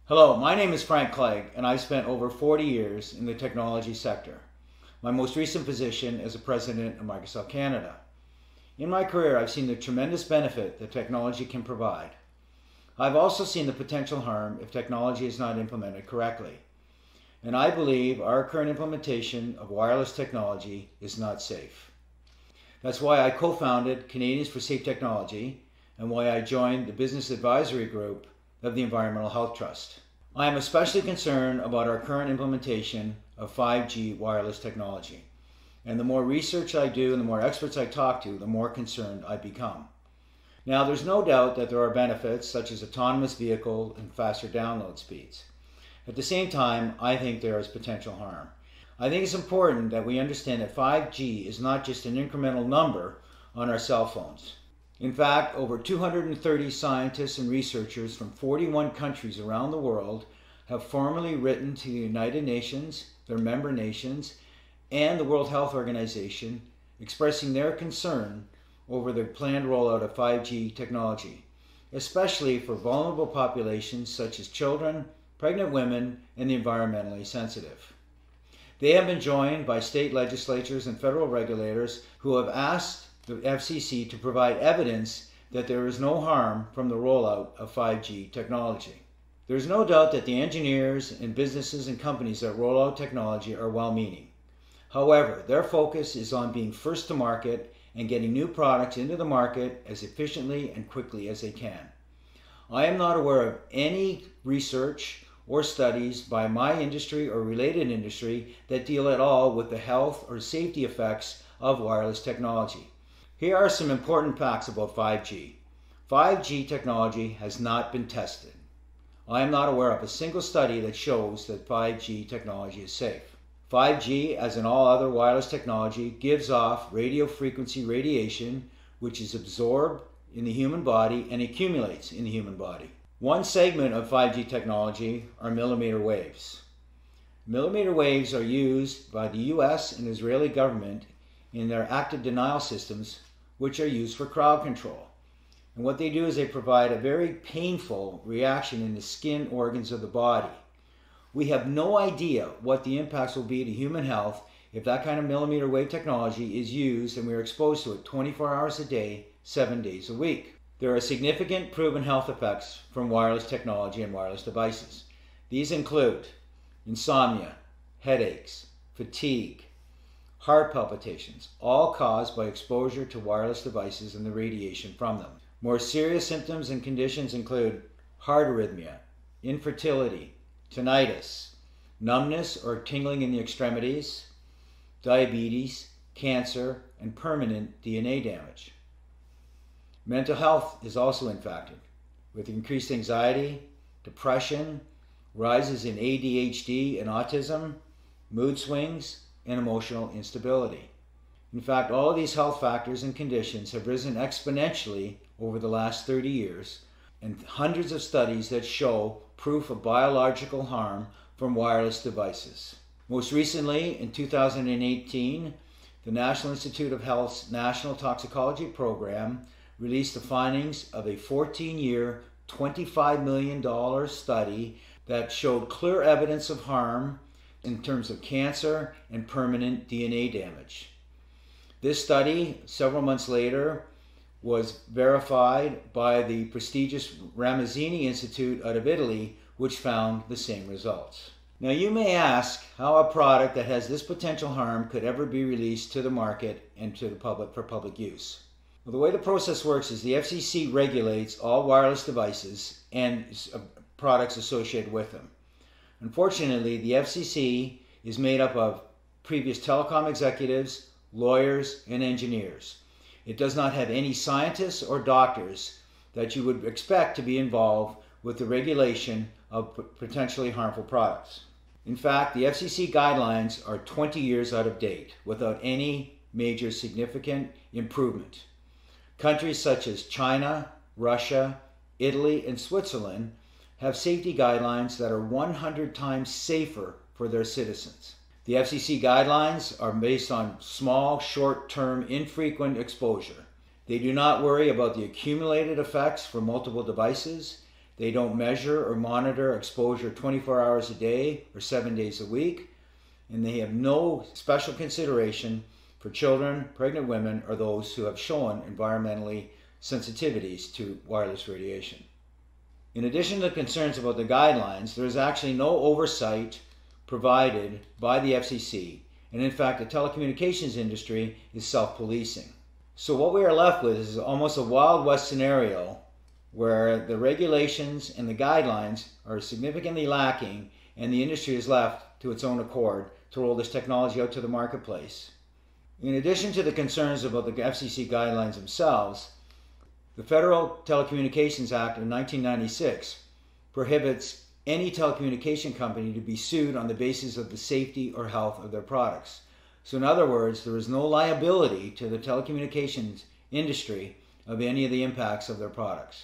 Hello, my name is Frank Clegg, and I've spent over 40 years in the technology sector. My most recent position is the president of Microsoft Canada. In my career, I've seen the tremendous benefit that technology can provide. I've also seen the potential harm if technology is not implemented correctly. And I believe our current implementation of wireless technology is not safe. That's why I co-founded Canadians for Safe Technology and why I joined the business advisory group of the Environmental Health Trust. I am especially concerned about our current implementation of 5G wireless technology. And the more research I do and the more experts I talk to, the more concerned I become. Now, there's no doubt that there are benefits such as autonomous vehicle and faster download speeds. At the same time, I think there is potential harm. I think it's important that we understand that 5G is not just an incremental number on our cell phones. In fact, over 230 scientists and researchers from 41 countries around the world have formally written to the United Nations, their member nations, and the World Health Organization expressing their concern over the planned rollout of 5G technology, especially for vulnerable populations such as children, pregnant women, and the environmentally sensitive. They have been joined by state legislatures and federal regulators who have asked the FCC to provide evidence that there is no harm from the rollout of 5G technology. There is no doubt that the engineers and businesses and companies that roll out technology are well-meaning. However, their focus is on being first to market and getting new products into the market as efficiently and quickly as they can. I am not aware of any research or studies by my industry or related industry that deal at all with the health or safety effects of wireless technology. Here are some important facts about 5G. 5G technology has not been tested. I am not aware of a single study that shows that 5G technology is safe. 5G, as in all other wireless technology, gives off radio frequency radiation, which is absorbed in the human body and accumulates in the human body. One segment of 5G technology are millimeter waves. Millimeter waves are used by the US and Israeli government in their active denial systems, which are used for crowd control. And what they do is they provide a very painful reaction in the skin organs of the body. We have no idea what the impacts will be to human health if that kind of millimeter wave technology is used and we are exposed to it 24 hours a day, 7 days a week. There are significant proven health effects from wireless technology and wireless devices. These include insomnia, headaches, fatigue, heart palpitations, all caused by exposure to wireless devices and the radiation from them. More serious symptoms and conditions include heart arrhythmia, infertility, tinnitus, numbness or tingling in the extremities, diabetes, cancer, and permanent DNA damage. Mental health is also impacted, with increased anxiety, depression, rises in ADHD and autism, mood swings, and emotional instability. In fact, all of these health factors and conditions have risen exponentially over the last 30 years, and hundreds of studies that show proof of biological harm from wireless devices. Most recently, in 2018, the National Institute of Health's National Toxicology Program released the findings of a 14-year, $25 million study that showed clear evidence of harm in terms of cancer and permanent DNA damage. This study, several months later, was verified by the prestigious Ramazzini Institute out of Italy, which found the same results. Now you may ask how a product that has this potential harm could ever be released to the market and to the public for public use. Well, the way the process works is the FCC regulates all wireless devices and products associated with them. Unfortunately, the FCC is made up of previous telecom executives, lawyers, and engineers. It does not have any scientists or doctors that you would expect to be involved with the regulation of potentially harmful products. In fact, the FCC guidelines are 20 years out of date without any major significant improvement. Countries such as China, Russia, Italy, and Switzerland have safety guidelines that are 100 times safer for their citizens. The FCC guidelines are based on small, short-term, infrequent exposure. They do not worry about the accumulated effects for multiple devices. They don't measure or monitor exposure 24 hours a day or 7 days a week. And they have no special consideration for children, pregnant women, or those who have shown environmentally sensitivities to wireless radiation. In addition to the concerns about the guidelines, there is actually no oversight provided by the FCC, and in fact the telecommunications industry is self-policing. So what we are left with is almost a Wild West scenario where the regulations and the guidelines are significantly lacking and the industry is left to its own accord to roll this technology out to the marketplace. In addition to the concerns about the FCC guidelines themselves, the Federal Telecommunications Act of 1996 prohibits any telecommunication company to be sued on the basis of the safety or health of their products. So in other words, there is no liability to the telecommunications industry of any of the impacts of their products.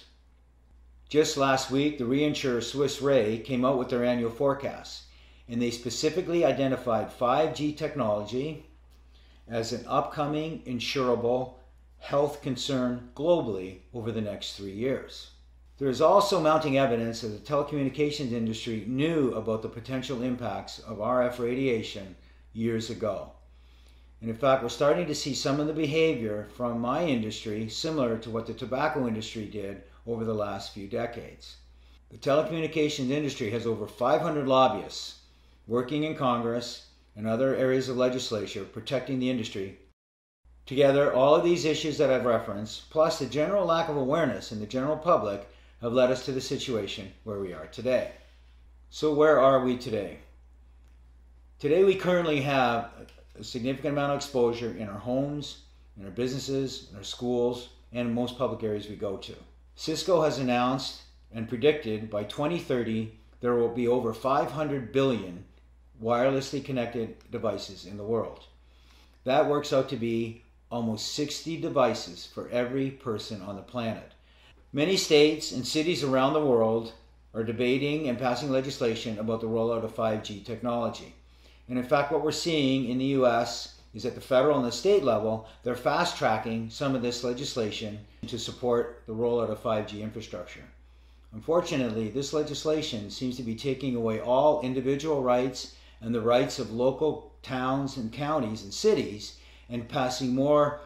Just last week, the reinsurer Swiss Re came out with their annual forecast, and they specifically identified 5G technology as an upcoming insurable health concern globally over the next 3 years. There is also mounting evidence that the telecommunications industry knew about the potential impacts of RF radiation years ago. And in fact, we're starting to see some of the behavior from my industry similar to what the tobacco industry did over the last few decades. The telecommunications industry has over 500 lobbyists working in Congress and other areas of legislature protecting the industry. Together, all of these issues that I've referenced, plus the general lack of awareness in the general public, have led us to the situation where we are today. So where are we today? Today we currently have a significant amount of exposure in our homes, in our businesses, in our schools, and in most public areas we go to. Cisco has announced and predicted by 2030 there will be over 500 billion wirelessly connected devices in the world. That works out to be almost 60 devices for every person on the planet. Many states and cities around the world are debating and passing legislation about the rollout of 5G technology. And in fact, what we're seeing in the US is at the federal and the state level, they're fast-tracking some of this legislation to support the rollout of 5G infrastructure. Unfortunately, this legislation seems to be taking away all individual rights and the rights of local towns and counties and cities and passing more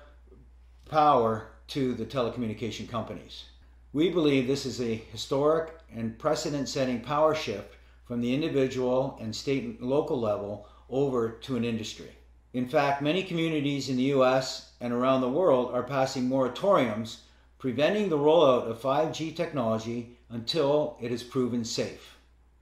power to the telecommunication companies. We believe this is a historic and precedent-setting power shift from the individual and state and local level over to an industry. In fact, many communities in the US and around the world are passing moratoriums preventing the rollout of 5G technology until it is proven safe.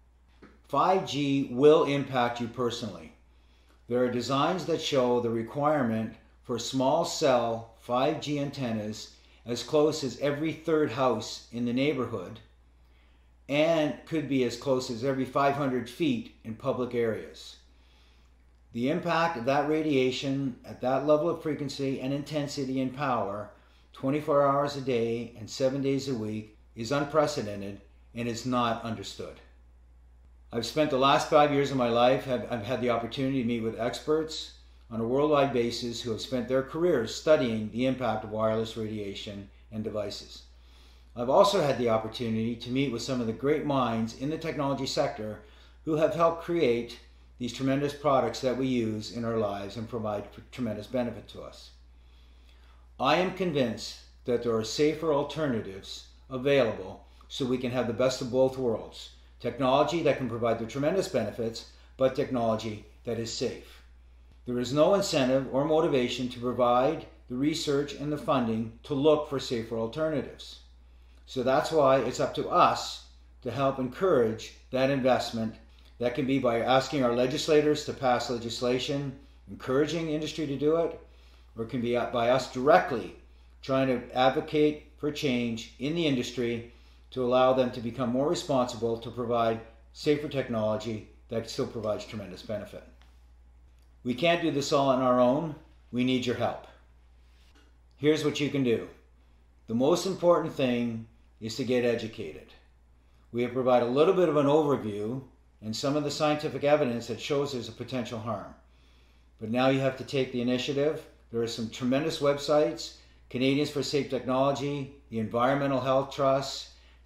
5G will impact you personally. There are designs that show the requirement for small cell 5G antennas as close as every third house in the neighborhood and could be as close as every 500 feet in public areas. The impact of that radiation at that level of frequency and intensity and power 24 hours a day and 7 days a week is unprecedented and is not understood. I've spent the last 5 years of my life, I've had the opportunity to meet with experts on a worldwide basis who have spent their careers studying the impact of wireless radiation and devices. I've also had the opportunity to meet with some of the great minds in the technology sector who have helped create these tremendous products that we use in our lives and provide tremendous benefit to us. I am convinced that there are safer alternatives available so we can have the best of both worlds. Technology that can provide the tremendous benefits, but technology that is safe. There is no incentive or motivation to provide the research and the funding to look for safer alternatives. So that's why it's up to us to help encourage that investment. That can be by asking our legislators to pass legislation, encouraging industry to do it, or it can be by us directly trying to advocate for change in the industry to allow them to become more responsible to provide safer technology that still provides tremendous benefit. We can't do this all on our own. We need your help. Here's what you can do. The most important thing is to get educated. We have provided a little bit of an overview and some of the scientific evidence that shows there's a potential harm. But now you have to take the initiative. There are some tremendous websites, Canadians for Safe Technology, the Environmental Health Trust,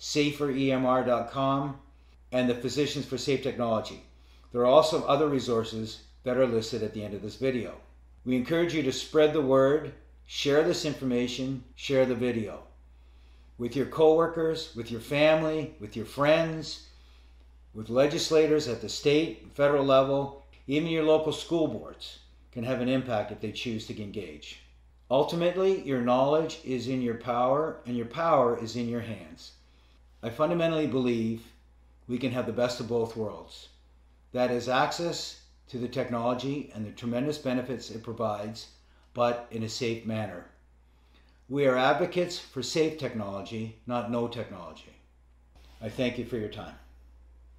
saferemr.com, and the Physicians for Safe Technology. There are also other resources that are listed at the end of this video. We encourage you to spread the word, share this information, share the video with your coworkers, with your family, with your friends, with legislators at the state and federal level. Even your local school boards can have an impact if they choose to engage. Ultimately, your knowledge is in your power, and your power is in your hands. I fundamentally believe we can have the best of both worlds. That is access to the technology and the tremendous benefits it provides, but in a safe manner. We are advocates for safe technology, not no technology. I thank you for your time.